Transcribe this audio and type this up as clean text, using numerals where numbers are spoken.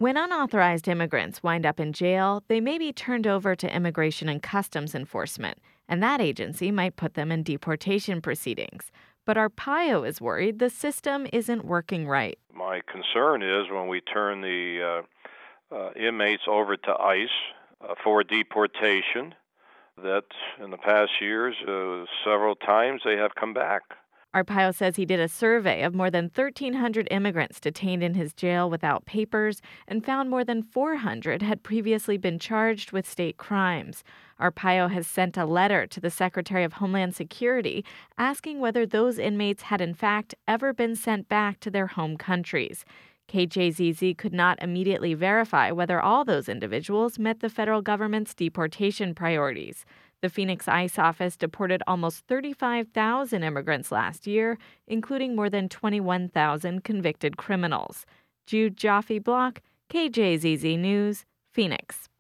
When unauthorized immigrants wind up in jail, they may be turned over to Immigration and Customs Enforcement, and that agency might put them in deportation proceedings. But Arpaio is worried the system isn't working right. My concern is when we turn the inmates over to ICE for deportation, that in the past years, several times they have come back. Arpaio says he did a survey of more than 1,300 immigrants detained in his jail without papers and found more than 400 had previously been charged with state crimes. Arpaio has sent a letter to the Secretary of Homeland Security asking whether those inmates had in fact ever been sent back to their home countries. KJZZ could not immediately verify whether all those individuals met the federal government's deportation priorities. The Phoenix ICE office deported almost 35,000 immigrants last year, including more than 21,000 convicted criminals. Jude Joffe Block, KJZZ News, Phoenix.